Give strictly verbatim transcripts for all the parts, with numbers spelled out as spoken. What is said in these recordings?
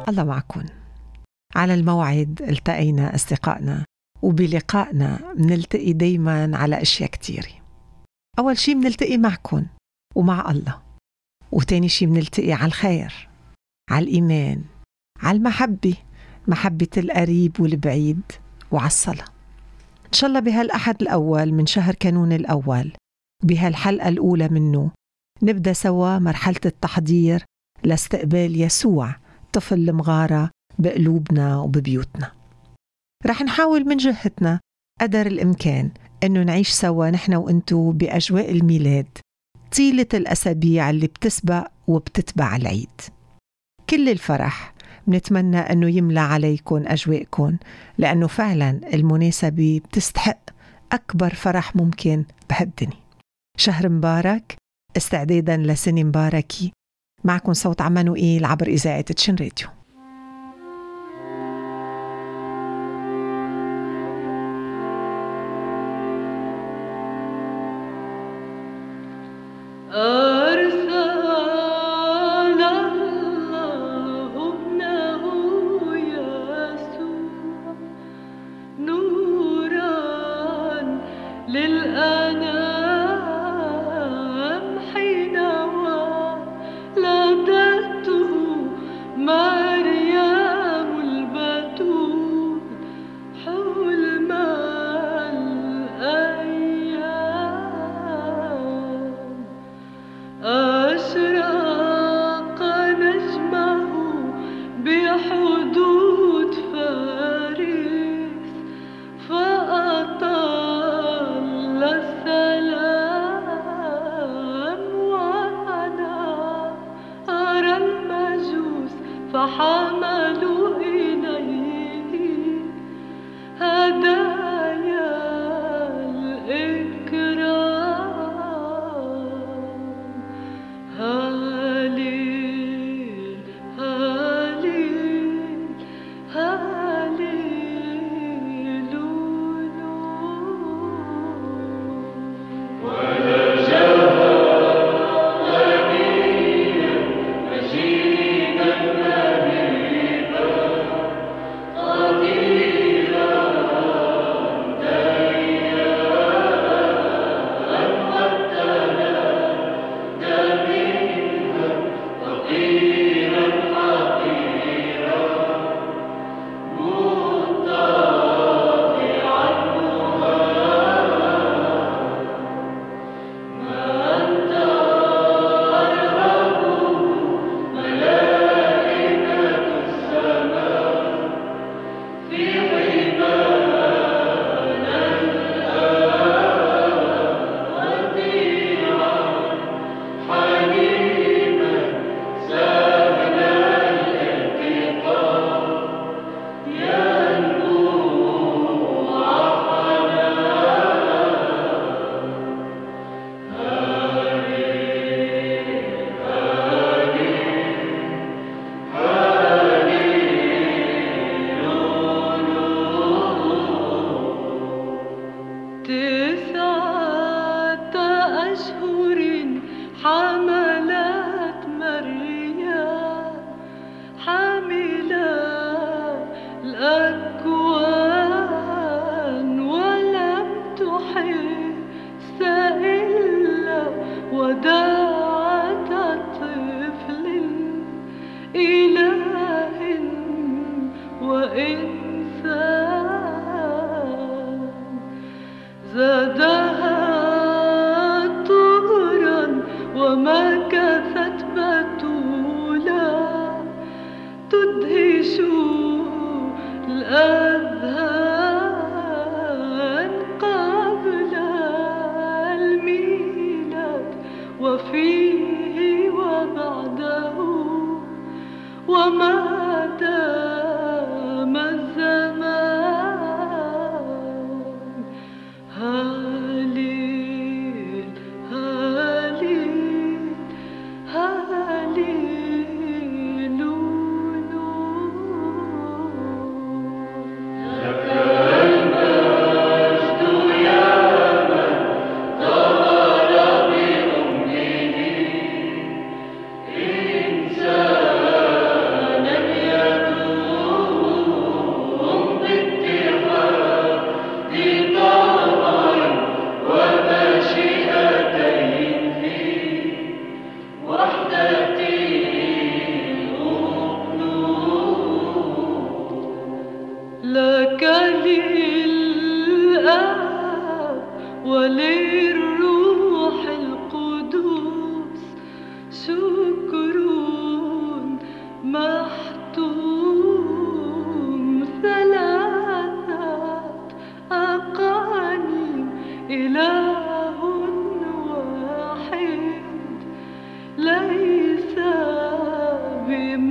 الله معكم. على الموعد التقينا أصدقائنا، وبلقائنا منلتقي دايما على أشياء كتيرة. أول شي منلتقي معكم ومع الله، وتاني شي منلتقي على الخير، على الإيمان، على المحبة، محبة القريب والبعيد، وعلى الصلاة. إن شاء الله بهالأحد الأول من شهر كانون الأول، بهالحلقة الأولى منه، نبدأ سوا مرحلة التحضير لاستقبال يسوع طفل المغارة بقلوبنا وببيوتنا. رح نحاول من جهتنا قدر الإمكان أنه نعيش سوا نحن وإنتو بأجواء الميلاد طيلة الأسابيع اللي بتسبق وبتتبع العيد. كل الفرح بنتمنى أنه يملى عليكم أجواءكم، لأنه فعلا المناسبة بتستحق أكبر فرح ممكن بهالدنيا. شهر مبارك استعدادا لسنة مباركة. معكم صوت عمانوئيل عبر إذاعة تشن راديو.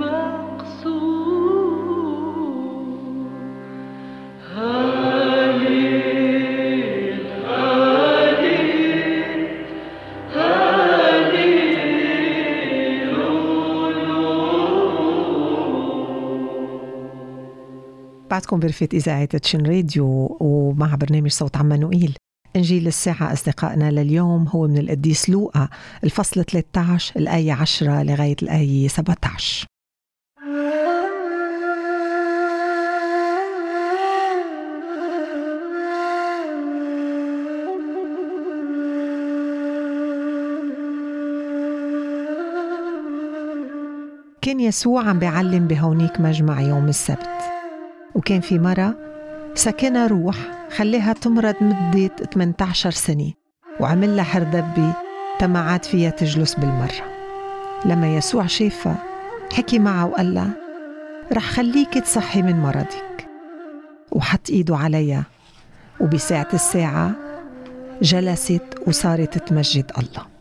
بعدكم برفة إذاعة تشين راديو ومع برنامج صوت عمانوئيل. إنجيل الساعة أصدقائنا لليوم هو من القديس لوقا الفصل ثلاثة عشر الآية عشرة لغاية الآية سبعة عشر. كان يسوع عم بيعلم بهونيك مجمع يوم السبت، وكان في مرة سكنها روح خليها تمرض مدة ثمانية عشر سنة، وعمل لها حردبة تمعات فيها تجلس بالمرة. لما يسوع شافها حكي معها وقال لها رح خليك تصحي من مرضك، وحط إيده عليها، وبساعة الساعة جلست وصارت تمجد الله.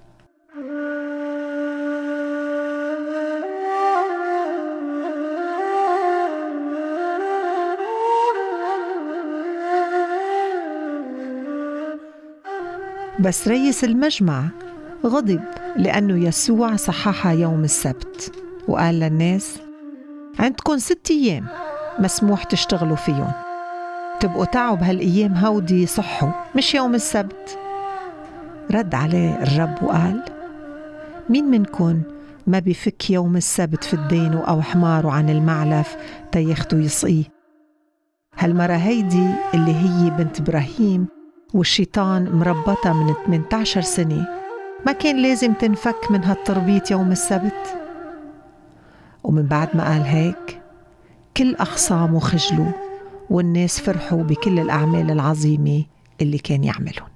بس رئيس المجمع غضب لأنه يسوع صححها يوم السبت، وقال للناس عندكم ست أيام مسموح تشتغلوا فيهم، تبقوا تعوا بهالأيام هودي صحوا مش يوم السبت. رد عليه الرب وقال مين منكن ما بيفك يوم السبت في الدين أو حماره عن المعلف تيخته يسقيه؟ هالمرة هيدي اللي هي بنت إبراهيم والشيطان مربطة من ثمانية عشر سنة ما كان لازم تنفك من هالتربيط يوم السبت؟ ومن بعد ما قال هيك كل أخصامه خجلوا، والناس فرحوا بكل الأعمال العظيمة اللي كان يعملهم.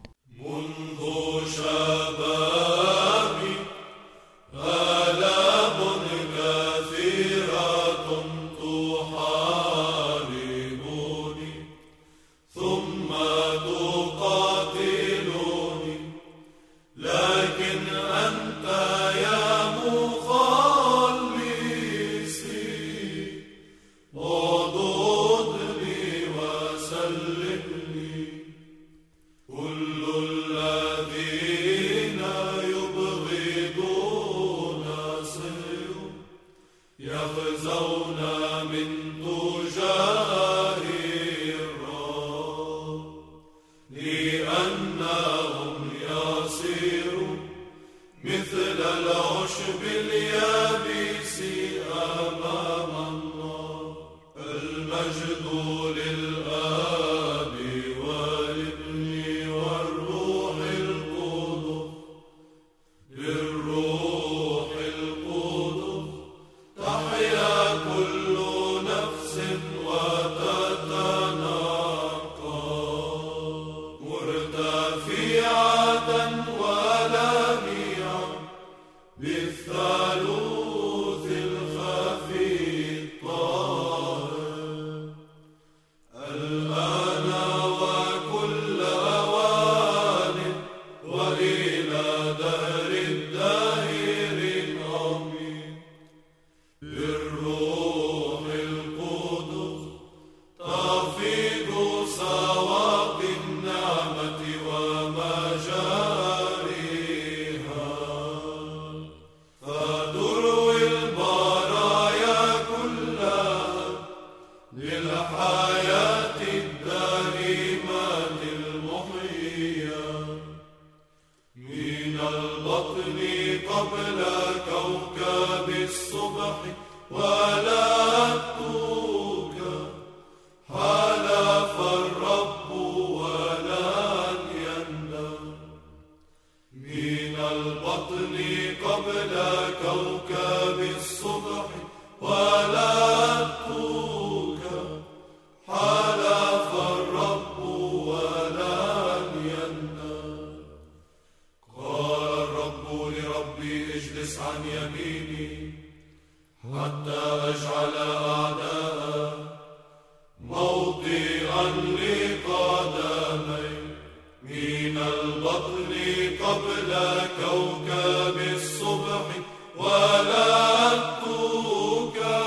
قبل كوكب الصبح ولا أتوك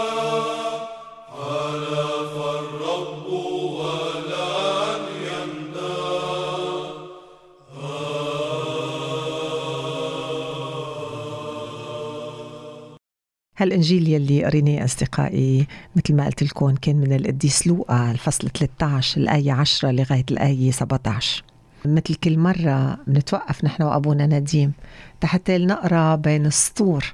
هالإنجيل يلي قريناه أصدقائي مثل ما قلت لكم كان من القديس لوقا الفصل ثلاثة عشر الآية عشرة لغاية الآية سبعة عشر. مثل كل مرة بنتوقف نحن وأبونا نديم حتى نقرأ بين السطور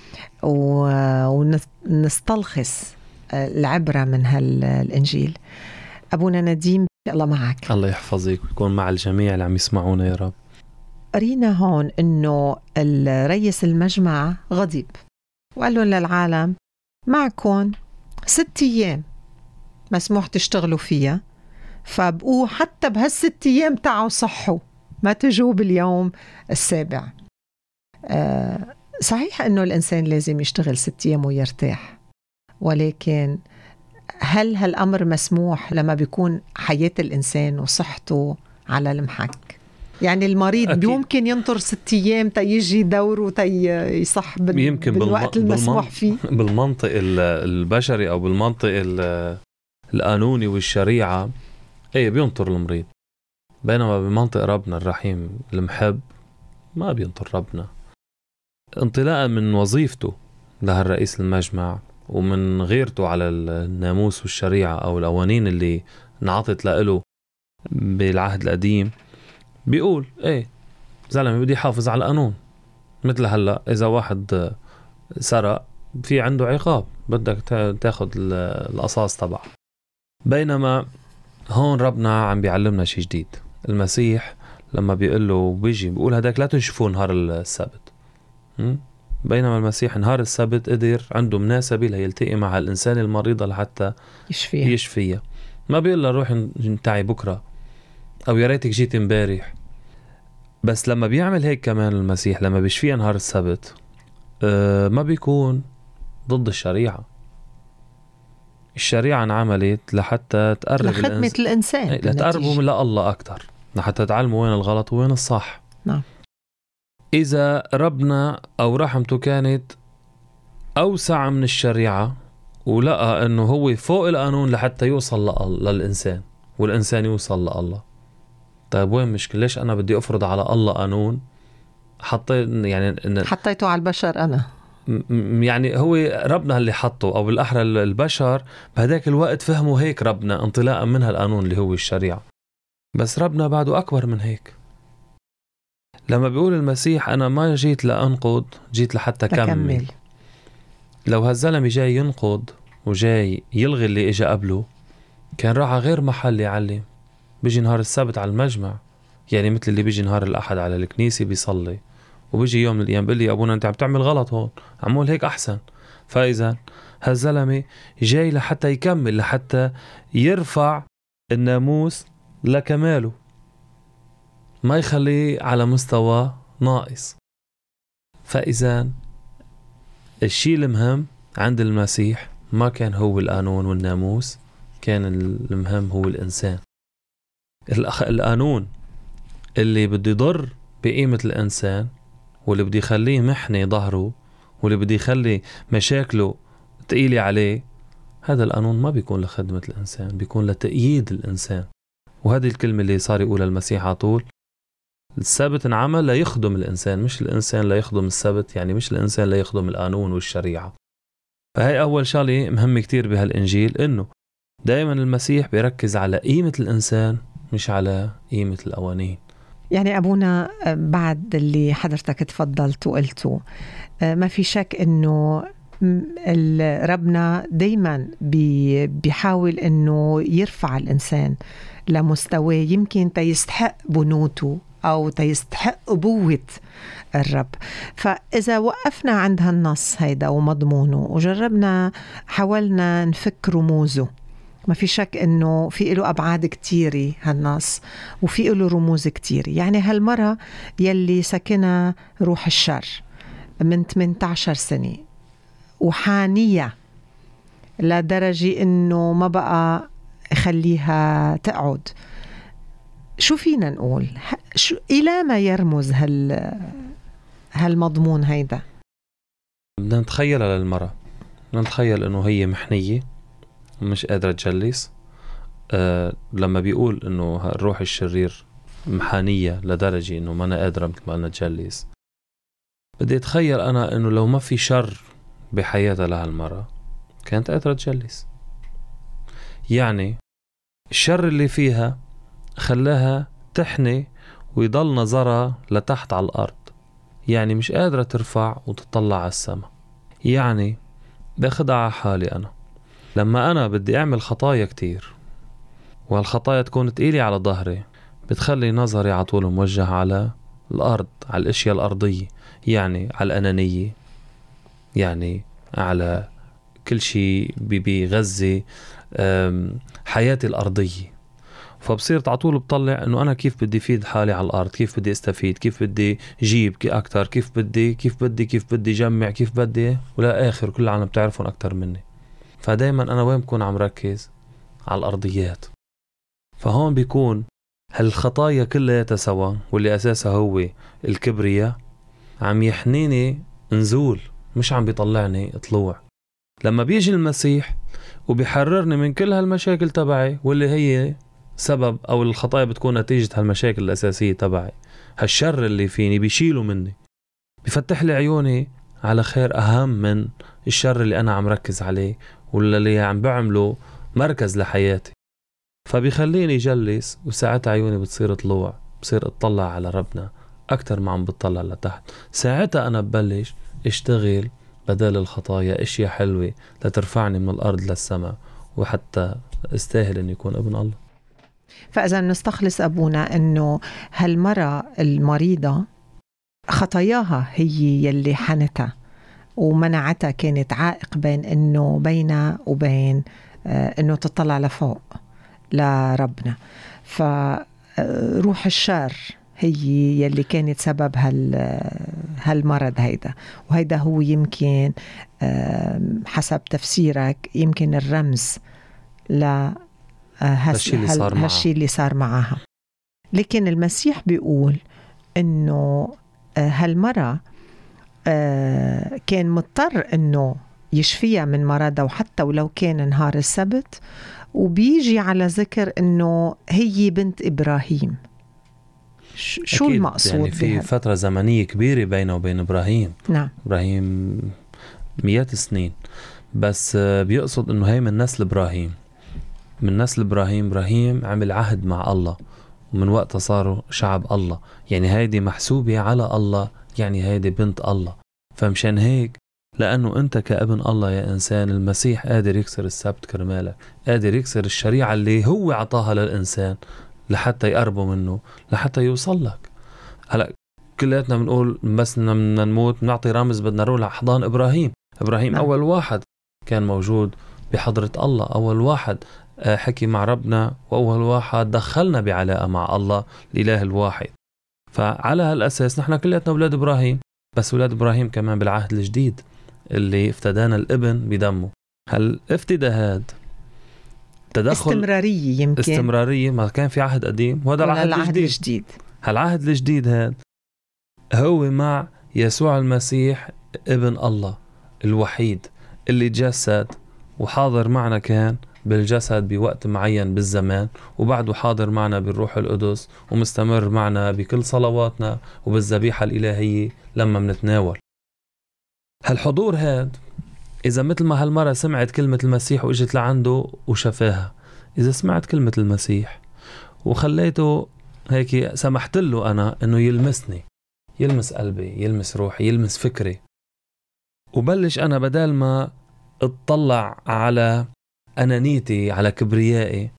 ونستلخص العبرة من هالإنجيل. أبونا نديم الله معك. الله يحفظك ويكون مع الجميع اللي عم يسمعونا يا رب. قرينا هون إنه الرئيس المجمع غضب وقال لهم للعالم معكم ست أيام مسموح تشتغلوا فيها، فبقوا حتى بهالست أيام تعوا صحوا ما تجوا باليوم السابع. أه صحيح إنه الإنسان لازم يشتغل ست أيام ويرتاح، ولكن هل هالأمر مسموح لما بيكون حياة الإنسان وصحته على المحك؟ يعني المريض أكيد يمكن ينطر ست أيام تيجي دوره تيصح بال... يمكن بالوقت بالم... المسموح فيه. بالمنطق البشري أو بالمنطق القانوني والشريعة ايه بينطر المريض، بينما بمنطق ربنا الرحيم المحب ما بينطر ربنا. انطلاقا من وظيفته لهالرئيس المجمع ومن غيرته على الناموس والشريعة أو القوانين اللي انعطت له بالعهد القديم، بيقول ايه زلمة بدي حافظ على القانون. مثل هلأ إذا واحد سرق في عنده عقاب، بدك تاخد القصاص تبعه. بينما هون ربنا عم بيعلمنا شيء جديد. المسيح لما بيقول له بيجي بيقول هداك لا تشوفوا نهار السبت، بينما المسيح نهار السبت قدر عنده مناسبة ليلتقي مع الإنسان المريضة لحتى يشفيها. يشفيها. ما بيقول له روح انتعي بكرة أو يا ريتك جيت امبارح. بس لما بيعمل هيك كمان المسيح لما بيشفيها نهار السبت أه ما بيكون ضد الشريعة. الشريعة انعملت لحتى تقرب لخدمة الإنسان، لتقربوا من الله أكتر، لحتى تعلموا وين الغلط وين الصح. نعم. إذا ربنا أو رحمته كانت أوسع من الشريعة ولقى أنه هو فوق القانون لحتى يوصل للإنسان والإنسان يوصل لله، طيب وين مشكلة؟ ليش أنا بدي أفرض على الله قانون حطيت يعني حطيته على البشر أنا؟ يعني هو ربنا اللي حطه، أو بالأحرى البشر بهداك الوقت فهموا هيك ربنا انطلاقا من هالقانون اللي هو الشريعة. بس ربنا بعده أكبر من هيك. لما بيقول المسيح أنا ما جيت لأنقض، جيت لحتى كمل. لو هالزلمة جاي ينقض وجاي يلغي اللي إجا قبله كان راح غير محل يعلم. بيجي نهار السبت على المجمع، يعني مثل اللي بيجي نهار الأحد على الكنيسة بيصلي، وبيجي يوم من الأيام بيقول لي يا أبونا أنت عم تعمل غلط هون، عمول هيك أحسن. فإذا هالزلمة جاي لحتى يكمل، لحتى يرفع الناموس لكماله، ما يخليه على مستوى ناقص. فإذا الشيء المهم عند المسيح ما كان هو القانون والناموس، كان المهم هو الإنسان. القانون اللي بده يضر بقيمة الإنسان واللي بده يخليه محني ظهره واللي بده يخلي مشاكله تقيلة عليه، هذا القانون ما بيكون لخدمة الإنسان، بيكون لتأييد الإنسان. وهذه الكلمة اللي صار يقولها المسيح على طول، السبت انعمل ليخدم الإنسان مش الإنسان ليخدم السبت، يعني مش الإنسان ليخدم القانون والشريعة. فهي أول شغلة مهمة كتير بهالإنجيل، إنه دائما المسيح بيركز على قيمة الإنسان مش على قيمة القوانين. يعني أبونا بعد اللي حضرتك تفضلت وقلته، ما في شك إنه ربنا دايما بيحاول إنه يرفع الإنسان لمستوى يمكن تيستحق بنوته أو تيستحق أبوة الرب. فإذا وقفنا عند هالنص هيدا ومضمونه وجربنا حاولنا نفك رموزه، ما في شك إنه في له أبعاد كتيرة هالنص وفي له رموز كتيرة. يعني هالمرة يلي سكنها روح الشر من ثمانية عشر سنة وحانية لدرجة إنه ما بقى خليها تقعد، شو فينا نقول؟ شو إلى ما يرمز هال هالمضمون هيدا؟ بدنا نتخيل على المرأة، بدنا نتخيل إنه هي محنية ومش قادرة تجلس. أه لما بيقول إنه الروح الشرير محانية لدرجة إنه ما أنا قادرة مثل ما أنا تجلس، بدي أتخيل أنا إنه لو ما في شر بحياتها لهالمرة كانت قادرة تجلس. يعني الشر اللي فيها خلاها تحني ويضل نظرها لتحت على الأرض، يعني مش قادرة ترفع وتطلع على السماء. يعني باخدها على حالي أنا، لما أنا بدي أعمل خطايا كتير وهالخطايا تكون تقيلة على ظهري، بتخلي نظري على طول موجه على الأرض، على الأشياء الأرضية، يعني على الأنانية، يعني على كل شيء بيغذي حياتي الأرضية. فبصير تعطول بطلع انه انا كيف بدي فيد حالي على الارض، كيف بدي استفيد، كيف بدي جيب اكتر، كيف بدي كيف بدي كيف بدي جمع، كيف بدي، ولا اخر كل العالم بتعرفون اكتر مني. فدايما انا وين بكون عم ركز على الارضيات. فهون بيكون هالخطايا كلها سوا، واللي اساسها هو الكبرياء، عم يحنيني نزول، مش عم بيطلعني طلوع. لما بيجي المسيح وبيحررني من كل هالمشاكل تبعي، واللي هي سبب أو الخطايا بتكون نتيجة هالمشاكل الأساسية تبعي، هالشر اللي فيني بيشيله مني، بيفتح لي عيوني على خير أهم من الشر اللي أنا عم ركز عليه ولا اللي عم بعمله مركز لحياتي. فبيخليني جلس، وساعتها عيوني بتصير طلوع، بصير اطلع على ربنا أكتر ما عم بتطلع لتحت. ساعتها أنا ببلش اشتغل بدل الخطايا اشياء حلوة لترفعني من الأرض للسماء، وحتى استاهل أن يكون ابن الله. فإذا نستخلص أبونا أنه هالمرة المريضة خطاياها هي يلي حنتها ومنعتها، كانت عائق بين أنه بينها وبين أنه تطلع لفوق لربنا. فروح الشر هي يلي كانت سبب هال هالمرض هيدا. وهيدا هو يمكن حسب تفسيرك يمكن الرمز ل هالشي اللي صار معها. هالشي اللي صار معها. لكن المسيح بيقول انه هالمرة كان مضطر انه يشفيها من مرضها، وحتى ولو كان نهار السبت، وبيجي على ذكر انه هي بنت ابراهيم. شو المقصود؟ يعني في بها؟ فترة زمنية كبيرة بينه وبين ابراهيم. نعم. ابراهيم مئات السنين، بس بيقصد انه هي من نسل ابراهيم. من نسل إبراهيم. إبراهيم عمل عهد مع الله، ومن وقتها صاروا شعب الله، يعني هيدي محسوبة على الله، يعني هيدي بنت الله. فمشان هيك لأنه أنت كابن الله يا إنسان، المسيح قادر يكسر السبت كرمالك، قادر يكسر الشريعة اللي هو عطاها للإنسان لحتى يقربوا منه، لحتى يوصل لك. هلأ كلاتنا بنقول بس بدنا نموت نعطي رمز، بدنا نروح لحضان إبراهيم. إبراهيم نعم. أول واحد كان موجود بحضرة الله، أول واحد حكي مع ربنا، وأول واحد دخلنا بعلاقة مع الله الإله الواحد. فعلى هالأساس نحن كلنا أولاد إبراهيم، بس أولاد إبراهيم كمان بالعهد الجديد اللي افتدانا الابن بدمه. هالافتداء هاد تدخل استمرارية، يمكن استمرارية، ما كان في عهد قديم وهذا العهد, العهد الجديد. الجديد هالعهد الجديد هاد هو مع يسوع المسيح ابن الله الوحيد اللي تجسد وحاضر معنا، كان بالجسد بوقت معين بالزمان، وبعده حاضر معنا بالروح القدس، ومستمر معنا بكل صلواتنا وبالذبيحة الإلهية لما منتناول. هالحضور هاد إذا مثل ما هالمرة سمعت كلمة المسيح وإجت لعنده وشفاها، إذا سمعت كلمة المسيح وخليته هيك، سمحت له أنا أنه يلمسني، يلمس قلبي، يلمس روحي، يلمس فكري، وبلش أنا بدال ما اطلع على أنانيتي على كبريائي،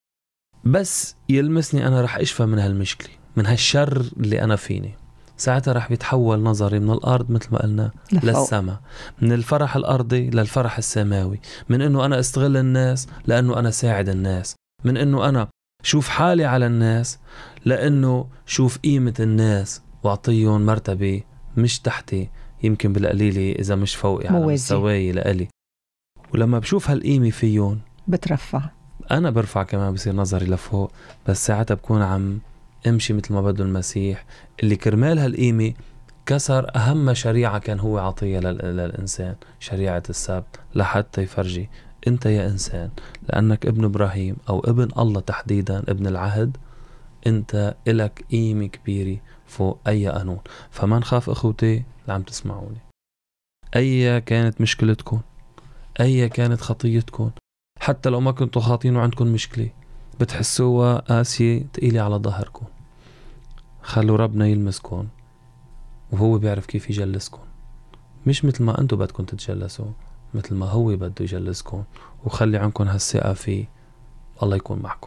بس يلمسني أنا رح أشفى من هالمشكلة، من هالشر اللي أنا فيني. ساعتها رح بيتحول نظري من الأرض مثل ما قلنا للسماء، من الفرح الأرضي للفرح السماوي، من أنه أنا استغل الناس لأنه أنا ساعد الناس، من أنه أنا شوف حالي على الناس لأنه شوف قيمة الناس وأعطيهم مرتبة مش تحتي، يمكن بالقليلة إذا مش فوقي على مستواي لألي. ولما بشوف هالقيمة فيهم بترفع، أنا برفع كمان، بصير نظري لفوق. بس ساعتها بكون عم امشي مثل ما بده المسيح اللي كرمال هالقيمة كسر أهم شريعة كان هو عطية للإنسان، شريعة السبت، لحتى يفرجي أنت يا إنسان لأنك ابن إبراهيم أو ابن الله تحديدا، ابن العهد، أنت إلك قيمة كبيرة فوق أي قانون. فما نخاف أخوتي اللي عم تسمعوني، أي كانت مشكلتكم، أي كانت خطيتكم، حتى لو ما كنتوا خاطين وعندكم مشكلة بتحسوها قاسية تقيلة على ظهركم، خلوا ربنا يلمسكم وهو بيعرف كيف يجلسكم، مش مثل ما أنتوا بدكم تتجلسوا، مثل ما هو بده يجلسكم. وخلي عنكم هالثقة فيه. الله يكون معكم.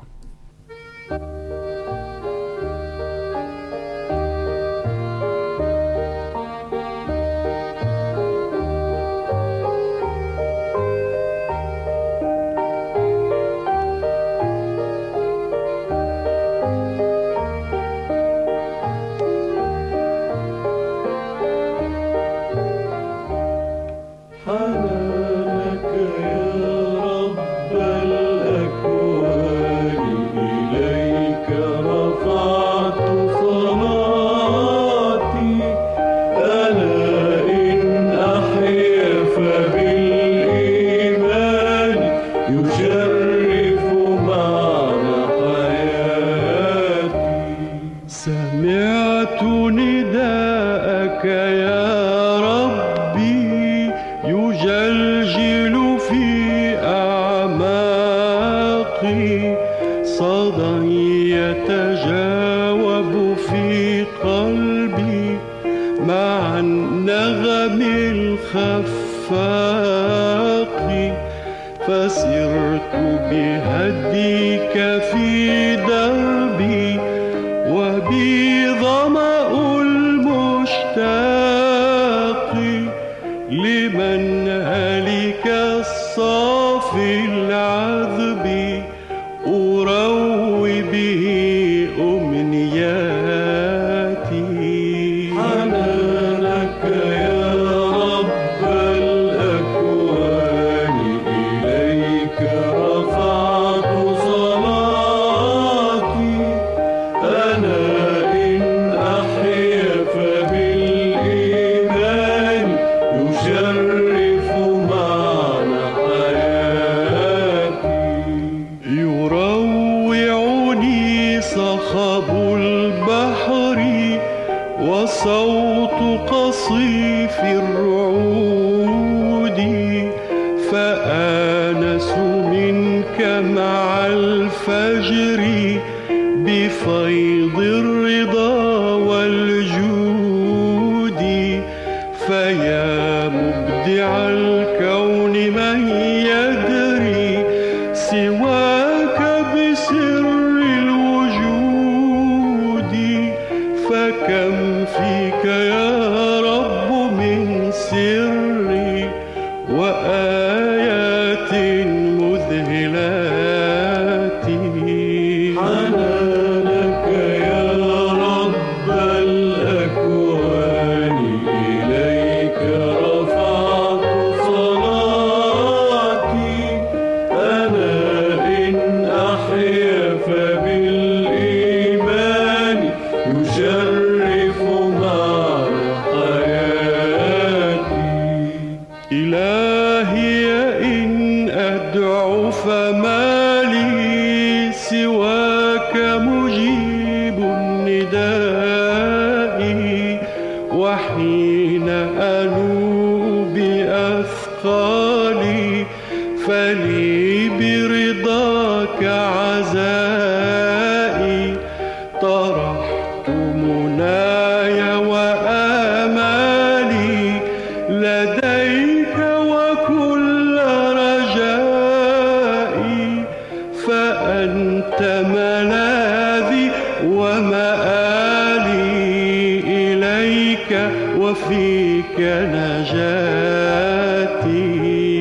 فسرت بهديك في دربي وبي ظمأ المشتاق لمن هلك الصافي العذب أروي به أمنياتي. حنانك يا رب الأكوان إليك رفعت صلاتي. أنا إن أحيا فبالإيمان يشرف معنى حياتي. يروعني صخب البحر وصوت قصيف الرعود فآنس منك مع الفجر بفيض الرضا والجود. فيا مبدع الكون من يدري سواك بسر الوجود. فكم فيك يا رب من سر وآيات مذهلات. حنانك يا رب الأكوان إليك رفعت صلاتي. أنا إن أحيا فبالإيمان يشرف معنى حياتي. إلهي إن أدعو فما لي سواك مجيب النداء. وحين أنوء بأثقالي فلي برضاك عزائي. طرحت مناي وآمالي لديك وكل رجائي. فأنت ملاذي ومآلي إليك وفيك نجاتي.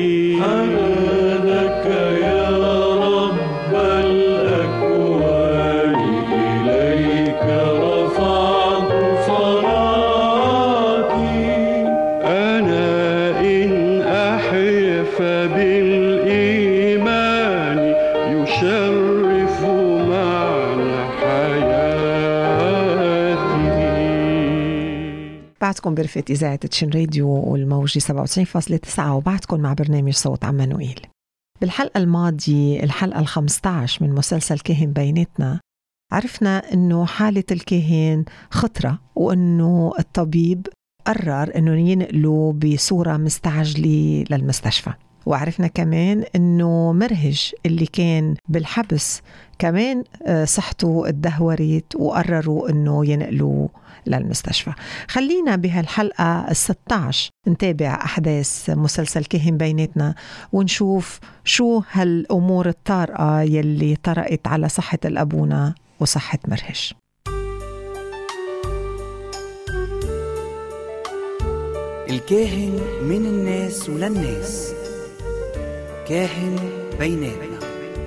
حنانك يا رب الأكوان إليك رفعت صلاتي. أنا إن أحيا فبالإيمان يشرف معنى حياتي. بعدكم برفقة إذاعة تشين راديو والموجة سبعة وتسعين فاصلة تسعة وبعدكم مع برنامج صوت عمانوئيل. بالحلقة الماضية الحلقة الخمسة عشر من مسلسل كاهن بيناتنا عرفنا أنه حالة الكاهن خطرة وأنه الطبيب قرر أنه ينقلوا بصورة مستعجلة للمستشفى. وعرفنا كمان أنه مرهج اللي كان بالحبس كمان صحته اتدهورت وقرروا أنه ينقلوا للمستشفى. خلينا بهالحلقة الستة عشر نتابع أحداث مسلسل كاهن بيناتنا ونشوف شو هالأمور الطارئة يلي طرقت على صحة الأبونا وصحة مرهج. الكاهن من الناس وللناس، كاهن بيناتنا.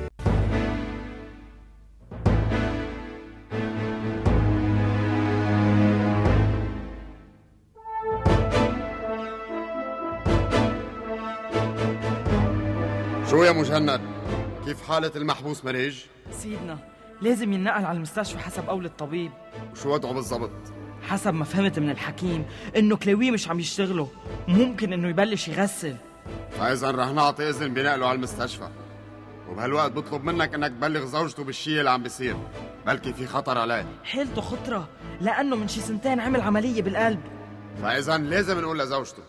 شو يا مجند؟ كيف حالة المحبوس مريج؟ سيدنا لازم ينقل على المستشفى حسب قول الطبيب. وشو وضعه بالضبط؟ حسب ما فهمت من الحكيم انه كلاويه مش عم يشتغلوا، ممكن انه يبلش يغسل. فاذا رح نعطي اذن بنقله على المستشفى، وبهالوقت بطلب منك انك تبلغ زوجته بالشيء اللي عم بيصير، بلكي في خطر عليه. حالته خطرة لانه من شي سنتين عمل عملية بالقلب. فاذا لازم نقول لزوجته.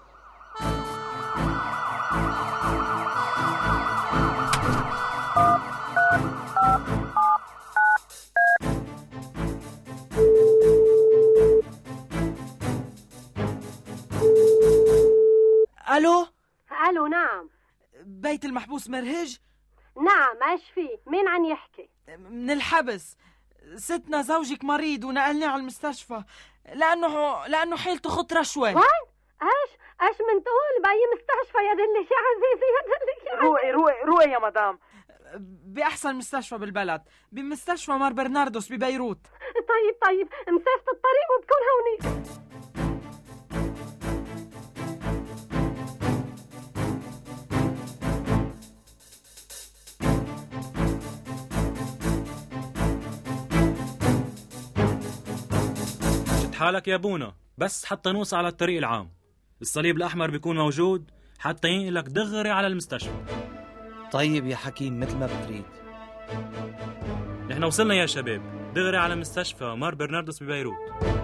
الو الو. نعم. بيت المحبوس مرهج؟ نعم. ايش في؟ مين عم يحكي؟ من الحبس. ستنا زوجك مريض ونقلناه على المستشفى لانه لانه حالته خطره شوي. وين؟ ايش ايش من تقول؟ باي مستشفى يا دلي يا عزيزي يا دلي يا روقي روقي روقي يا مدام. باحسن مستشفى بالبلد، بمستشفى مار برناردوس ببيروت. طيب طيب مسافة الطريق وبكون هوني. حالك يا بونا، بس حتى نوصل على الطريق العام الصليب الأحمر بيكون موجود حتى ينقلك دغري على المستشفى. طيب يا حكيم مثل ما بتريد. نحن وصلنا يا شباب، دغري على مستشفى مار برناردوس ببيروت.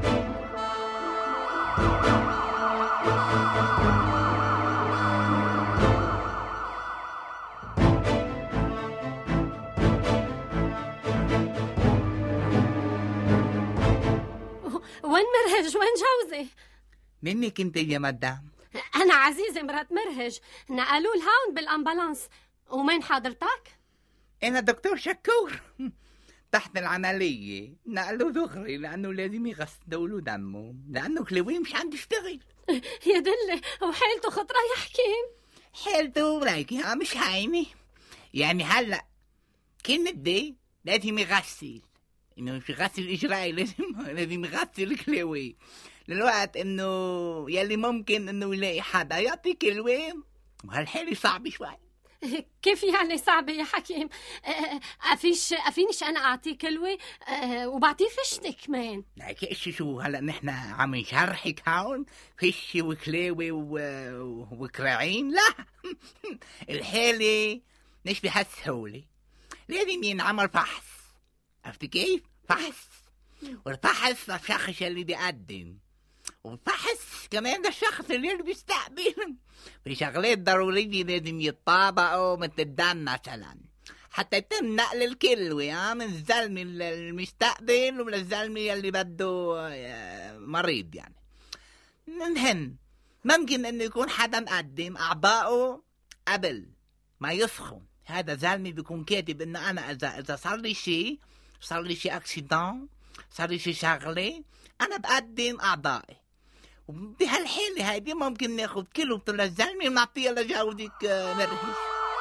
وين مرهج؟ وين جوزي؟ منك انت يا مدام؟ أنا عزيزة مرات مرهج، نقلوا الهاون بالأمبولانس. ومين حضرتك؟ أنا دكتور شكور. تحت العملية نقلوا دغري لأنه لازم يغسلوا له دمه لأنه كلاويه مش عم يشتغل. يا دلي وحالته خطرة يا حكيم. حالته رايقة مش هاينة يعني. هلأ كلمة دي لازم يغسل، إنه مش يغسل إجرائي، لازم لازم يغسل كلاويه للوقت إنه يلي ممكن إنه يلاقي حدا يعطي كلوة، وهالحالة صعبة شوي. كيف يعني صعبة يا حكيم؟ أفيش أفينش أنا أعطيه كلوة وبعطيه فشتك كمان؟ لك إيش شو هلا نحن عم نشرحك هون فش وكلاوة وكراعين؟ لا. الحالة مش بهالسهولة، لازم ينعمل فحص. عرفت كيف؟ فحص. والفحص للشخص اللي بيقدم، وفحص كمان للشخص اللي بيستقبل. في شغلات ضرورية لازم يتطابقوا مثل الدم مثلا حتى يتم نقل الكلوة من الزلمة المستقبل ومن الزلمة اللي بده مريض. يعني المهم ممكن انه يكون حدا مقدم اعضائه قبل ما يسخن. هذا زلمة بيكون كاتب انه انا اذا اذا صار لي شيء صار لي شيء اكسيدان، صار لي شيء شغلة، انا بقدم اعضائي. وبهالحالة هيدي ممكن ناخد كيلو بطول الزلمة ونعطيها لجوزك مرهج.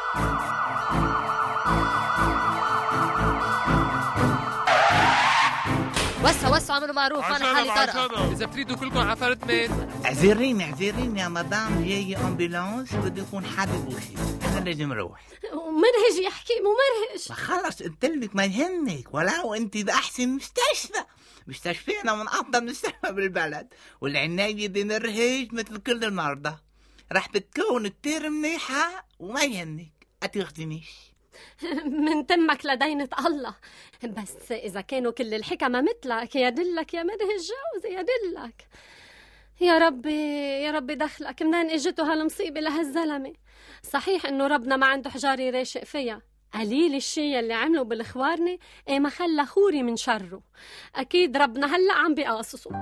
وسع وسع عملوا معروف، انا حالي طارئة. اذا بتريدوا كلكم عفارة مين؟ اعذريني اعذريني يا مدام، جاي امبولانس بده يكون حدا بوشي، انا لازم اروح. ومرهج يا حكيم ومرهج. ما خلص قلتلك ما يهمك، ولو انت باحسن مستشفى، مستشفينا من افضل مستشفى بالبلد، والعناية بمرهج مثل كل المرضى، رح بتكون كتير منيحة وما يهمك، اتخدميش. من تمك لدينة الله. بس إذا كانوا كل الحكمة مثلك يدلك يا مرهج جوزي، يدلك. يا ربي يا ربي دخلك، منين اجته هالمصيبة لهالزلمة؟ صحيح انه ربنا ما عنده حجار يراشق فيها، قليل الشي اللي عمله بالخوارنة ايه ما خلى خوري من شره. اكيد ربنا هلأ عم بيقاصصه.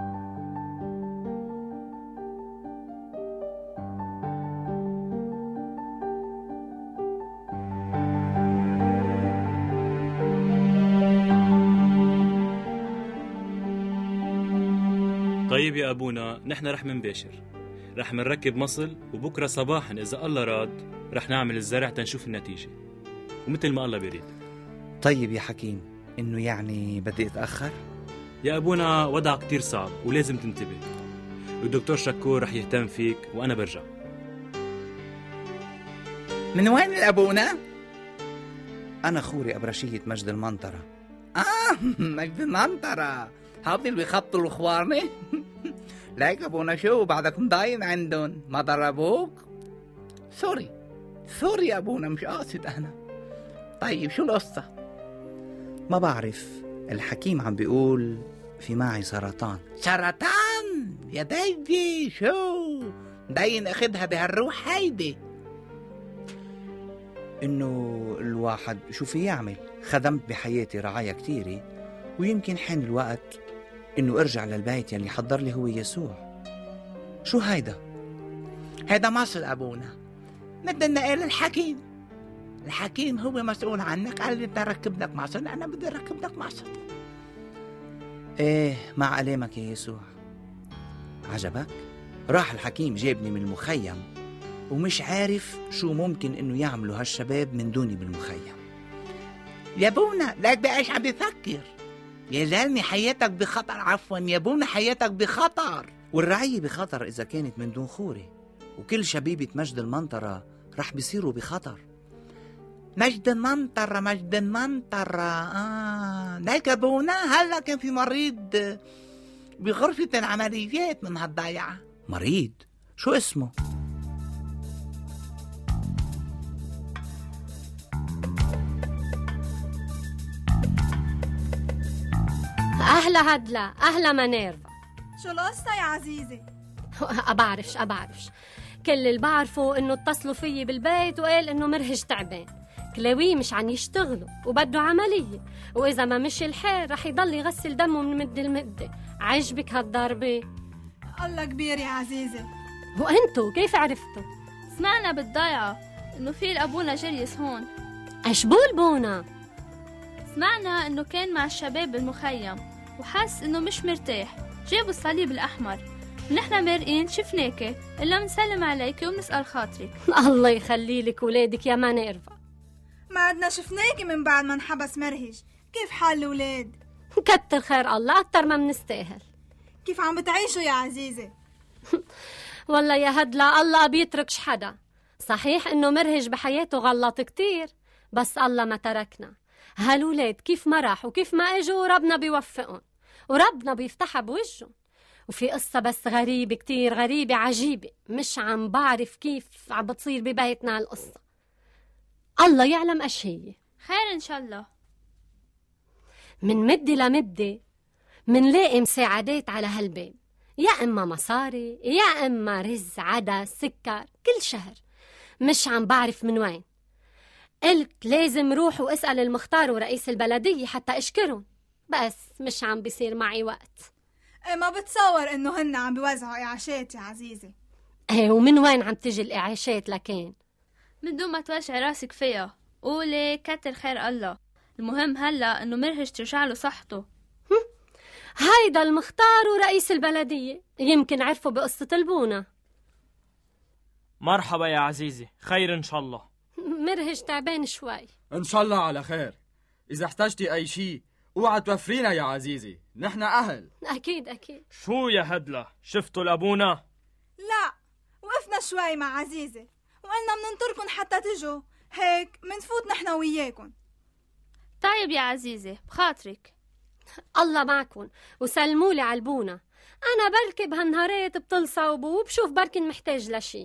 طيب يا أبونا، نحن رح منباشر، رح منركب مصل، وبكرة صباحا إذا الله راد رح نعمل الزرع تنشوف النتيجة، ومثل ما الله بيريد. طيب يا حكيم، إنه يعني بدي أتأخر؟ يا أبونا وضع كتير صعب ولازم تنتبه، والدكتور شكور رح يهتم فيك وأنا برجع. من وين الأبونا؟ أنا خوري أبرشية مجد المنطرة. آه مجد المنطرة، هذي اللي بيخبطوا الخوارنة؟ ليك أبونا شو بعدك مضاين عندهم؟ ما ضربوك؟ سوري سوري يا أبونا، مش قاصد أنا. طيب شو القصة؟ ما بعرف، الحكيم عم بيقول في معي سرطان. سرطان؟ يا ديدي شو؟ داين أخدها بهالروح هيدي. إنه الواحد شو في يعمل، خدمت بحياتي رعاية كتيرة، ويمكن حين الوقت إنه أرجع للبيت يلي حضر لي هو يسوع. شو هيدا؟ هيدا مصل أبونا، بدنا نقول الحكيم. الحكيم هو مسؤول عنك، قال لي بدي أركب لك مصل، أنا بدي أركب لك مصل. إيه مع ألامك يا يسوع. عجبك؟ راح الحكيم جابني من المخيم، ومش عارف شو ممكن إنه يعملوا هالشباب من دوني بالمخيم. يا أبونا ليك بقى إيش عم بفكر؟ يا زلمي حياتك بخطر، عفوا يا ابونا حياتك بخطر، والرعية بخطر إذا كانت من دون خوري، وكل شبيبة مجد المنطرة رح بيصيروا بخطر. مجد المنطرة مجد المنطرة آه ليك ابونا هلا كان في مريض بغرفة العمليات من هالضيعة. مريض؟ شو اسمه؟ أهلا هدلة، أهلا مانيرفا. شو القصة يا عزيزي؟ أبعرفش أبعرفش كل اللي بعرفه إنه اتصلوا فيي بالبيت وقال إنه مرهج تعبان، كلاويه مش عن يشتغلوا وبده عملية، وإذا ما مشي الحال رح يضل يغسل دمه من مدة لمدة. عجبك هالضربة؟ الله كبير يا عزيزي. وأنتو كيف عرفتوا؟ سمعنا بالضيعة إنه في الأبونا جريس هون. أشبول بونا؟ سمعنا إنه كان مع الشباب بالمخيم وحس إنه مش مرتاح، جابوا الصليب الأحمر، ونحن مارقين شفناكي إلا منسلم عليكي ومنسأل خاطرك. الله يخلي لك ولادك يا مانيرفا. ما عدنا شفناكي من بعد ما انحبس مرهج، كيف حال الولاد؟ كتر خير الله، أكتر ما منستاهل. كيف عم بتعيشوا يا عزيزي؟ والله يا هدلة الله بيتركش حدا، صحيح إنه مرهج بحياته غلط كتير، بس الله ما تركنا. هالولاد كيف ما راحوا وكيف ما اجوا ربنا بيوفقهم وربنا بيفتحها بوجههم. وفي قصة بس غريبة كتير غريبة عجيبة، مش عم بعرف كيف عم بتصير ببيتنا القصة، الله يعلم ايش هي. خير ان شاء الله. من مدة لمدة منلاقي مساعدات على هالباب، يا اما مصاري يا اما رز عدس سكر كل شهر، مش عم بعرف من وين. قلت لازم روح واسأل المختار ورئيس البلدية حتى اشكرهم، بس مش عم بيصير معي وقت. ايه ما بتصور انه هن عم بيوزعوا اعاشات يا عزيزي. ايه ومن وين عم تجي الاعاشات لكان؟ من دون ما توجعي راسك فيها، قولي كتر خير الله، المهم هلا انه مرهج ترجع له صحته. هيدا المختار ورئيس البلدية يمكن عرفوا بقصة البونة. مرحبا يا عزيزي، خير ان شاء الله. مرهج تعبان شوي. ان شاء الله على خير، اذا احتجتي اي شيء اوعى توفرينا يا عزيزي، نحن اهل. اكيد اكيد. شو يا هدلة، شفتوا لابونا؟ لا وقفنا شوي مع عزيزي وقلنا مننطركن حتى تجوا، هيك منفوت نحن وياكن. طيب يا عزيزي بخاطرك. الله معكن وسلمولي على البونة، انا بركي بهالنهارات بطل صوبه وبشوف بركن محتاج لشي.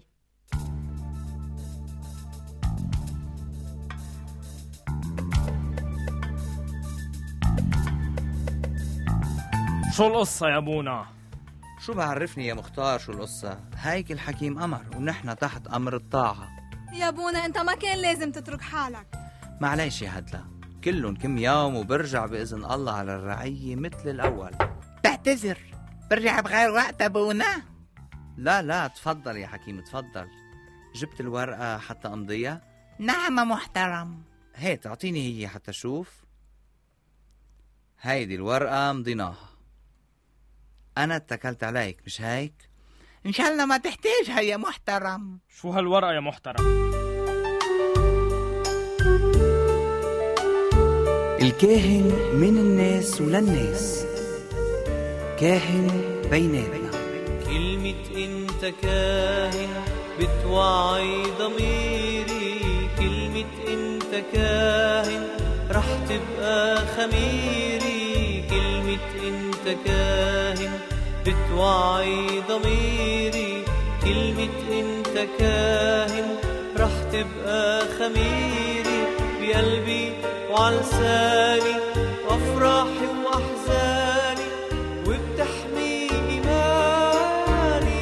شو القصة يا ابونا؟ شو بعرفني يا مختار شو القصة؟ هيك الحكيم أمر ونحن تحت أمر الطاعة. يا بونا انت ما كان لازم تترك حالك. معليش يا هدلة، كلن كم يوم وبرجع بإذن الله على الرعية مثل الأول. بعتذر، برجع بغير وقت أبونا. لا لا تفضل يا حكيم تفضل. جبت الورقة حتى أمضيها؟ نعم محترم. هي تعطيني هي حتى شوف. هيدي الورقة مضيناها، أنا اتكلت عليك مش هيك؟ إن شاء الله ما تحتاجها يا محترم. شو هالورقة يا محترم؟ الكاهن من الناس وللناس، كاهن بيناتنا. كلمة انت كاهن بتوعي ضميري، كلمة انت كاهن رح تبقى خميري، كلمة انت كاهن بتوعي ضميري، كلمة انت كاهن رح تبقى خميري بقلبي وعلى لساني وافراحي واحزاني، وبتحمي ايماني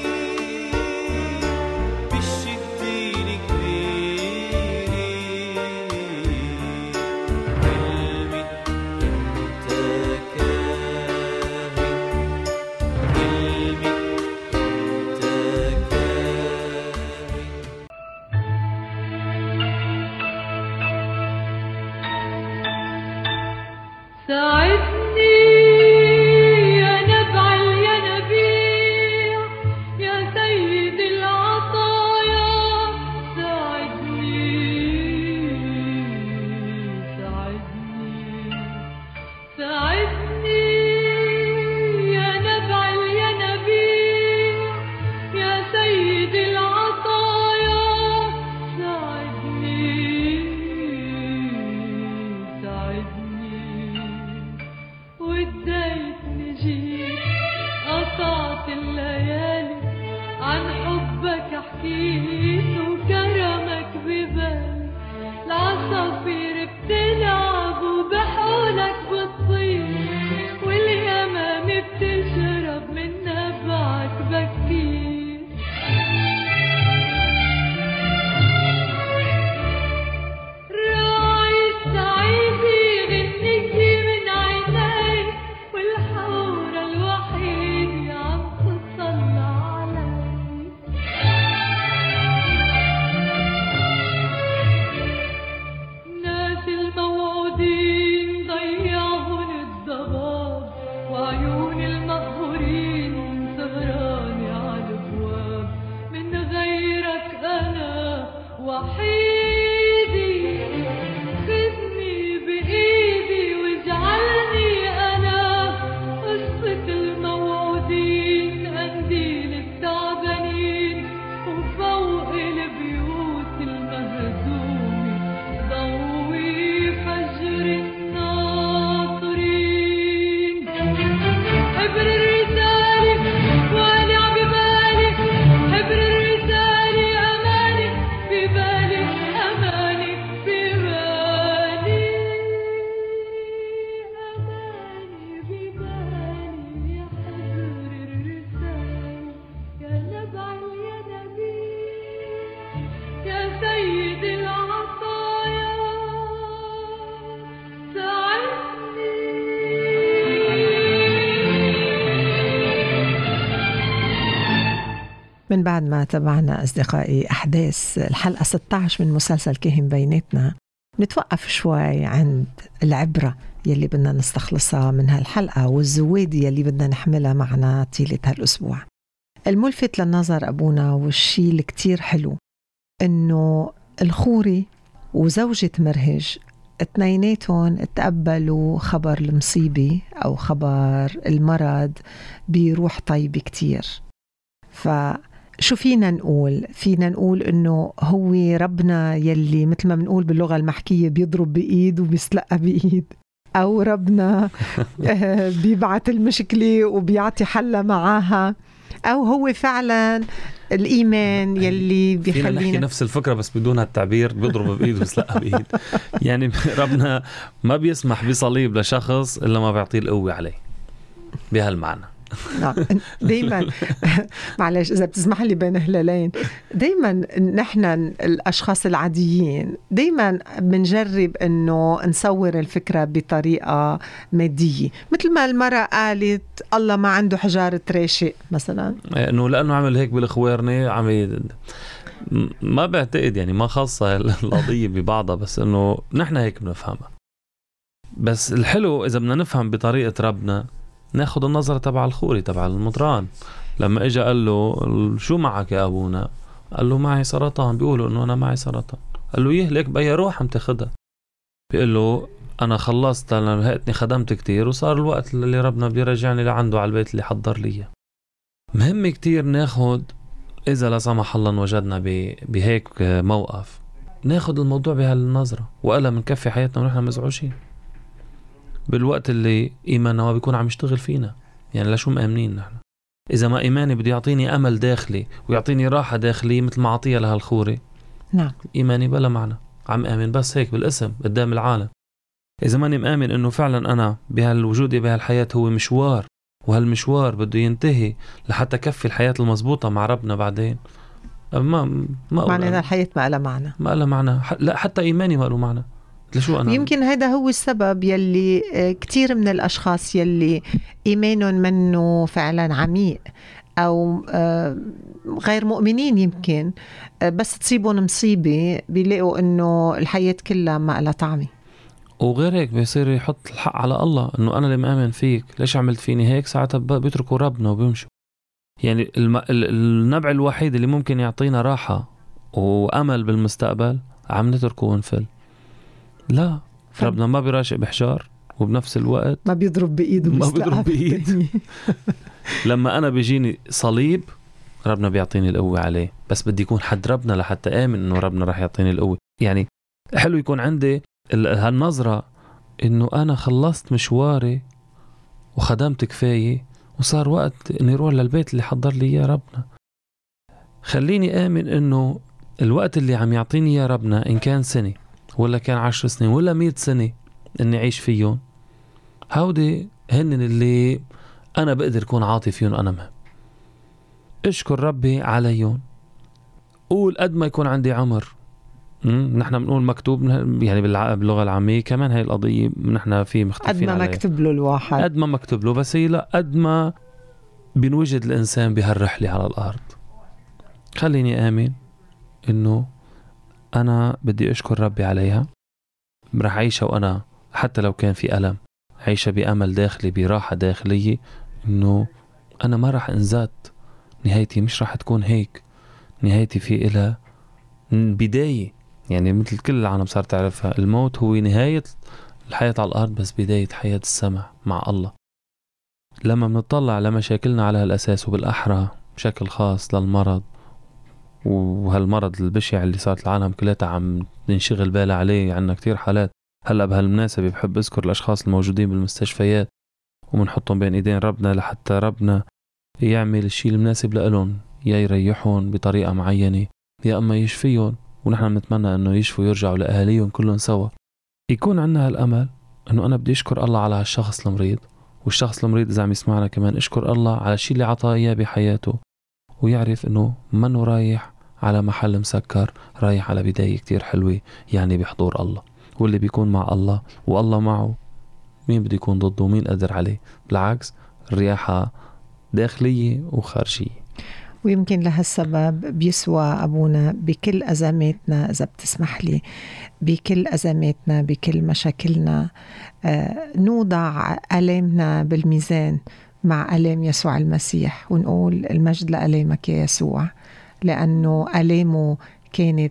بالشدة الكبيرة. كلمة انت كاهن، كلمة انت كاهن. ساعدني يا نبع الينابيع يا سيد العطايا، ساعدني ساعدني ساعدني يا نبع الينابيع يا سيد العطايا، ساعدني ساعدني. وديتني جيت قطعت الليالي عن حبك حكيت وكرمك ببالي، العصافير بتلعب وبحولك بتطير، واليمام بتشرب من نبعك بكير. راعي السعيدي غنيتي من عيني، والحورة الوحيدة عم تطلع علي. ناس الموعودين ضيعهن الضباب، وعيون المقهورين سهرانة على الابواب، من غيرك انا وحيدي، خذني بايدي واجعلني انا قصة الموعودين، قنديل التعبانين وفوق البيوت المهدومة ضوي فجر الناطرين. حبر الرسالة والع ببالي، حبر الرسالة أماني ببالي، أماني ببالي، أماني ببالي. يا حبر الرسالة يا نبع الينابيع يا سيد العطايا، من بعد ما تابعنا أصدقائي أحداث الحلقة ستة عشر من مسلسل كاهن بيناتنا، نتوقف شوي عند العبرة يلي بدنا نستخلصها من هالحلقة والزوادي يلي بدنا نحملها معنا طيلة هالأسبوع. الملفت للنظر أبونا والشي الكتير حلو إنه الخوري وزوجة مرهج اتنيناتهم تقبلوا خبر المصيبة أو خبر المرض بروح طيبة كتير. فشو فينا نقول؟ فينا نقول إنه هو ربنا يلي مثل ما بنقول باللغة المحكية بيضرب بإيد وبيسلقها بإيد، أو ربنا بيبعت المشكلة وبيعطي حل معاها، أو هو فعلا الإيمان يلي بيخلينا فينا نحكي نفس الفكرة بس بدون هالتعبير بيضرب بإيد ويسلقها بإيد. يعني ربنا ما بيسمح بصليب لشخص إلا ما بيعطيه القوة عليه بهالمعنى. نعم دايما معلش إذا بتسمح لي بين هلالين، دايما نحن الأشخاص العاديين دايما بنجرب أنه نصور الفكرة بطريقة مادية، مثل ما المرأة قالت الله ما عنده حجارة راشق مثلا، أنه لأنه عمل هيك بالخوارنة عم ما بعتقد يعني ما خاصة القضية ببعضها، بس أنه نحن هيك بنفهمها. بس الحلو إذا بدنا نفهم بطريقة ربنا ناخد النظرة تبع الخوري تبع المطران لما اجى قال له شو معك يا أبونا؟ قال له معي سرطان. بيقولوا إنه أنا معي سرطان. قال له يهلك بأي روح عم تاخدها؟ بيقول له أنا خلصت، أنا هقتني خدمت كتير وصار الوقت اللي ربنا بيرجعني لعنده على البيت اللي حضر لي. مهم كتير ناخد إذا لا سمح الله وجدنا بهيك موقف ناخد الموضوع بهالنظرة، وقال منكفي حياتنا ونحن مزعوجين بالوقت اللي إيماننا ما بيكون عم يشتغل فينا. يعني لشو مآمنين نحن؟ إذا ما إيماني بده يعطيني أمل داخلي ويعطيني راحة داخلية مثل ما عطيها لهالخوري، نعم إيماني بلا معنى، عم آمن بس هيك بالاسم قدام العالم. إذا ماني مآمن إنه فعلا أنا بهالوجودي بهالحياة هو مشوار، وهالمشوار بده ينتهي لحتى كفي الحياة المضبوطة مع ربنا بعدين، ما ما معنى الحياة ما لها معنى، ما لها معنى. لا حتى إيماني ما له معنى. لشو أنا؟ يمكن هذا هو السبب يلي كتير من الأشخاص يلي إيمانهم منه فعلا عميق أو غير مؤمنين، يمكن بس تصيبهم مصيبة بيلاقوا إنه الحياة كلها ما لها طعمة. وغير هيك بيصير يحط الحق على الله، إنه أنا اللي مآمن فيك ليش عملت فيني هيك؟ ساعتها بيتركوا ربنا وبيمشوا. يعني الم... النبع الوحيد اللي ممكن يعطينا راحة وأمل بالمستقبل عم نتركه ونفل. لا فهم. ربنا ما بيراشق بحجار وبنفس الوقت ما بيضرب بإيده ما بيضرب بإيد. لما أنا بيجيني صليب ربنا بيعطيني القوة عليه، بس بدي يكون حد ربنا لحتى آمن إنه ربنا راح يعطيني القوة. يعني حلو يكون عندي هالنظرة إنه أنا خلصت مشواري وخدمت كفاية وصار وقت إني أروح للبيت اللي حضر لي إياه ربنا. خليني آمن إنه الوقت اللي عم يعطيني إياه ربنا إن كان سنة ولا كان عشر سنين ولا مئة سنة إني أعيش فيهم، هودي هن اللي أنا بقدر كون عاطي فيهم. أنا مهم أشكر ربي عليهم. قول قد ما يكون عندي عمر، نحن بنقول مكتوب يعني باللغة العامية كمان هاي القضية نحن في مختلفين عليها. قد ما مكتب له الواحد قد ما مكتب له، بس هي لا قد ما بنوجد الإنسان بهالرحلة على الأرض. خليني آمن إنه أنا بدي أشكر ربي عليها، رح أعيشها وأنا حتى لو كان في ألم عيشها بأمل داخلي براحة داخلية إنه أنا ما رح انزاد، نهايتي مش رح تكون هيك، نهايتي في إلها بداية. يعني مثل كل العالم صار تعرفها، الموت هو نهاية الحياة على الأرض بس بداية حياة السماء مع الله. لما بنطلع لمشاكلنا على هالأساس وبالأحرى بشكل خاص للمرض وهالمرض البشع اللي صارت العالم كلها عم ننشغل بالها عليه، عنا كتير حالات. هلأ بهالمناسبة بحب أذكر الأشخاص الموجودين بالمستشفيات ومنحطهم بين إيدين ربنا لحتى ربنا يعمل الشيء المناسب لهم، يا يريحون بطريقة معينة يا أما يشفيهم، ونحن بنتمنى أنه يشفوا ويرجعوا لأهاليهم كلهم سوا. يكون عنا هالأمل أنه أنا بدي أشكر الله على هالشخص المريض، والشخص المريض إذا عم يسمعنا كمان أشكر الله على الشيء اللي عطاه إياه بحياته، ويعرف أنه منه رايح على محل مسكر، رايح على بداية كتير حلوة يعني بحضور الله. واللي بيكون مع الله والله معه مين بده يكون ضده ومين قدر عليه؟ بالعكس الرياحة داخلية وخارجية. ويمكن لهالسبب بيسوى أبونا بكل أزماتنا، إذا بتسمح لي، بكل أزماتنا بكل مشاكلنا آه نوضع ألامنا بالميزان مع ألام يسوع المسيح ونقول المجد لألامك يا يسوع، لأنه ألامه كانت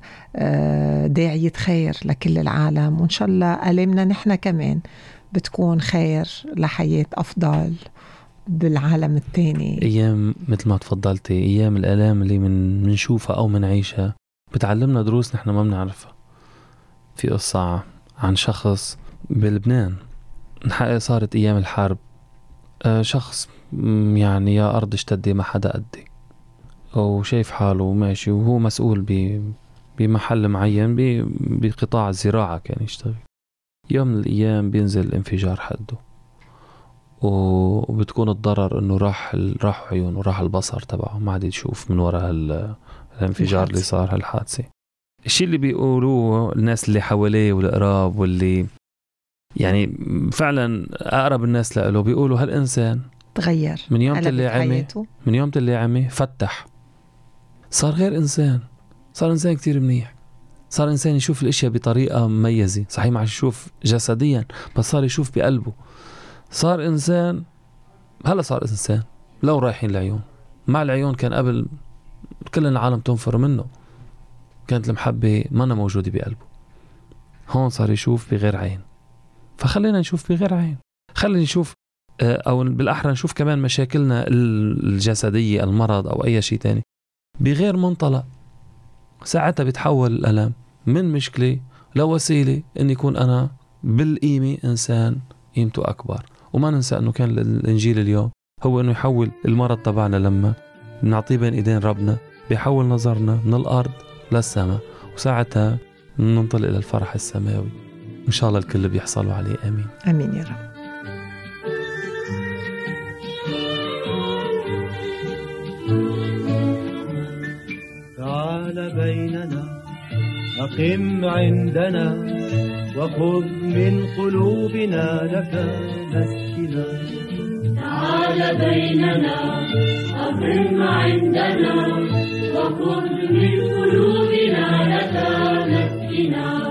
داعية خير لكل العالم، وإن شاء الله ألامنا نحن كمان بتكون خير لحياة أفضل بالعالم التاني. أيام مثل ما تفضلتي، أيام الألام اللي من منشوفها أو منعيشها بتعلمنا دروس نحن ما بنعرفها. في قصة عن شخص بلبنان نحقق صارت أيام الحرب، شخص يعني يا أرض اشتدي ما حدا قدي، وشايف حاله ماشي وهو مسؤول بمحل معين بقطاع الزراعة كان يشتغل. يوم من الأيام بينزل انفجار حده وبتكون الضرر انه راح راح عيونه وراح البصر تبعه، ما عاد يشوف من وراء الانفجار اللي صار، هالحادثة. الشيء اللي بيقولوه الناس اللي حواليه والقراب واللي يعني فعلا أقرب الناس له بيقولوا هالإنسان تغير من يوم اللي عمي من يوم اللي عمي فتح، صار غير إنسان، صار إنسان كتير منيح، صار إنسان يشوف الأشياء بطريقة مميزة. صحيح ما عاد يشوف جسديا بس صار يشوف بقلبه، صار إنسان. هلا صار إنسان لو رايحين العيون، مع العيون كان قبل كل العالم تنفر منه، كانت المحبة ما أنا موجودة بقلبه. هون صار يشوف بغير عين، فخلينا نشوف بغير عين، خلينا نشوف أو بالأحرى نشوف كمان مشاكلنا الجسدية، المرض أو أي شيء تاني بغير منطلق. ساعتها بيتحول الألم من مشكلة لوسيلة أن يكون أنا بالقيمة إنسان قيمته أكبر. وما ننسى أنه كان الإنجيل اليوم هو أنه يحول المرض تبعنا لما نعطيه بين إيدين ربنا، بيحول نظرنا من الأرض للسماء، وساعتها ننطلق إلى الفرح السماوي. إن شاء الله الكل بيحصلوا عليه. آمين آمين يا رب. تعال بيننا أقم عندنا وخذ من قلوبنا لك مسكنا. تعال بيننا أقم عندنا وخذ من قلوبنا لك مسكنا.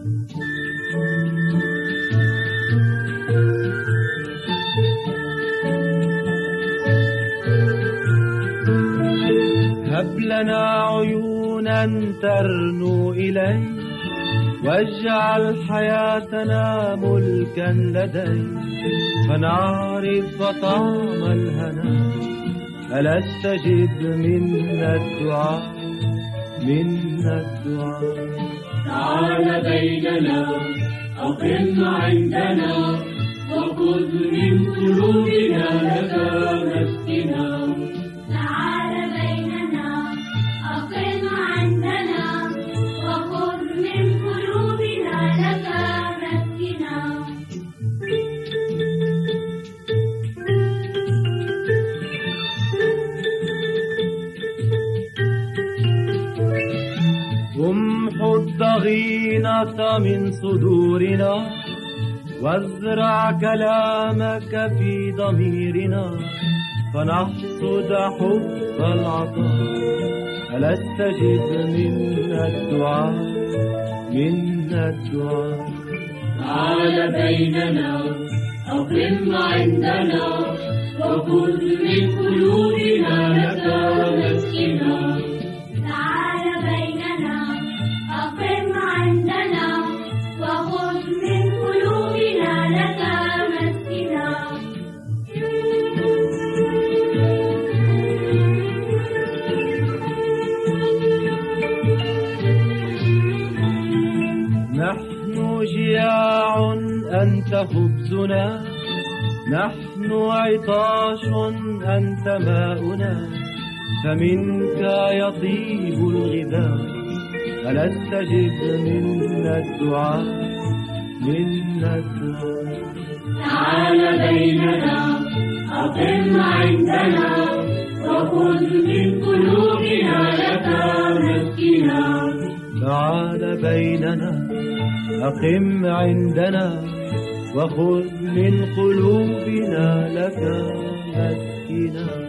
هب لنا عيونا ترنو إليك واجعل حياتنا ملكا لديك فنعرف طعم الهنا. ألا استجب منا الدعاء منا الدعاء. تعال بيننا أقم عندنا وخذ من قلوبنا لك مسكنا. تعال بيننا أقم عندنا وخذ من قلوبنا لك مسكنا. امحو الضغينة من صدورنا وازرع كلامك في ضميرنا فنحصد حب العطاء. ألا استجب منا الدعاء منا الدعاء. تعال بيننا أقم عندنا وخذ من قلوبنا لك مسكنا. تعال بيننا أقم عندنا وخذ من قلوبنا لك مسكنا. نحن جياع أنت خبزنا، نحن عطاش أنت ماؤنا، فمنك يطيب الغذاء. ألا استجب منا الدعاء منا الدعاء. تعال بيننا أقم عندنا وخذ من قلوبنا لك مسكنا. تعال بيننا أقم عندنا وخذ من قلوبنا لك مسكنا.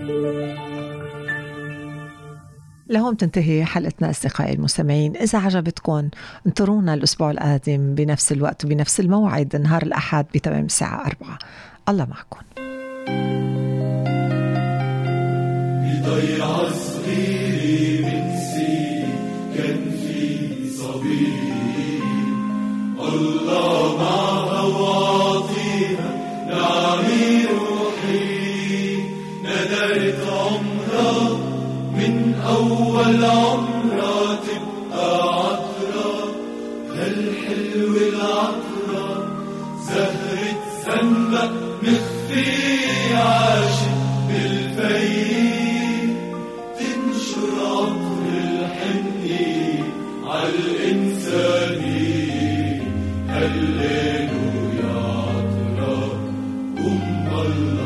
لهون تنتهي حلقتنا أصدقائي المستمعين. إذا عجبتكم انطرونا الأسبوع القادم بنفس الوقت وبنفس الموعد نهار الأحد بتمام الساعة أربعة. الله معكم. بضيعة صغيرة من سنين كان في صبي، الله معها وعطيها نعمة روحي، ندرت عمرها من أول عمرها تبقى عطرة، هالحلو العطرة زهرة سنبق مخفي عاشق بالفيل، تنشر عطر الحنية عالإنسانية. هللويا عطرة أم الله.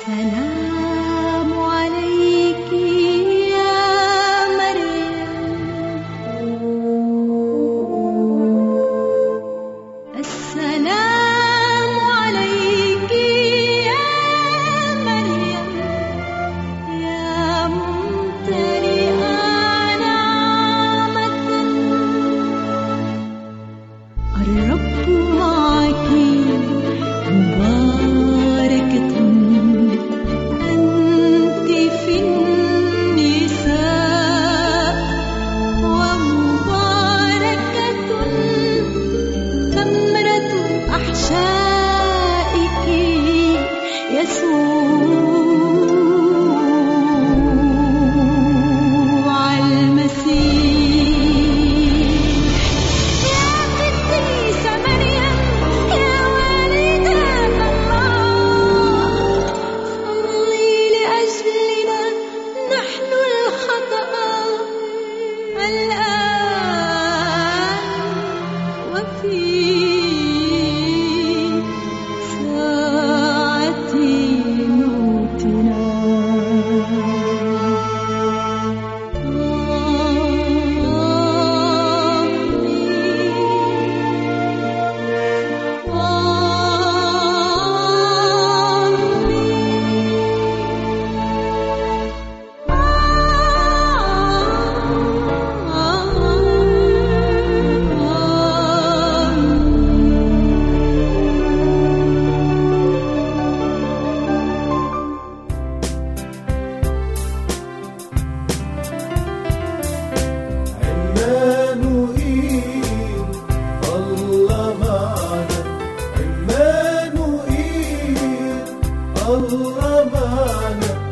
السلام عليك يا مريم السلام عليك يا مريم يا ممتلئة نعمة الرب معك مباركة أنت في النساء ومباركة ثمرة أحشائك يسوع المسيح يا قديسة مريم يا والدة الله صلي لأجلنا نحن الخطأ الآن وفي ساعة موتنا عمانوئيل الله معنا عمانوئيل الله معنا